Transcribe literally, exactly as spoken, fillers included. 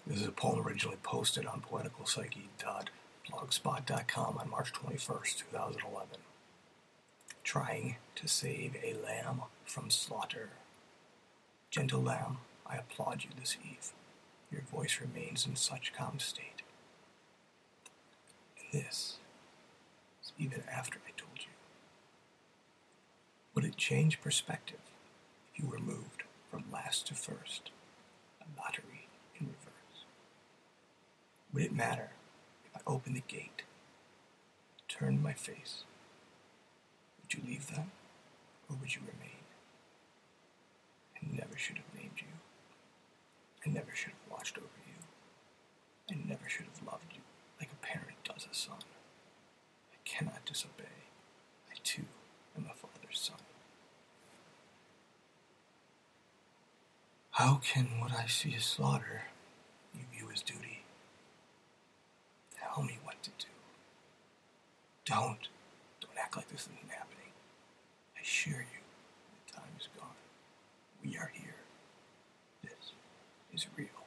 This is a poem originally posted on poetical psyche dot blogspot dot com on March twenty-first, two thousand eleven. Trying to save a lamb from slaughter. Gentle lamb, I applaud you this eve. Your voice remains in such calm state. And this is even after I told you. Would it change perspective if you were moved from last to first, a lottery in reverse? Would it matter if I opened the gate, turned my face? Would you leave them, or would you remain? I never should have named you. I never should have watched over you. I never should have loved you like a parent does a son. I cannot disobey. I too am a father's son. How can what I see as slaughter you view as duty? Tell me what to do. Don't. Don't act like this isn't happening. I assure you, the time is gone. We are here. This is real.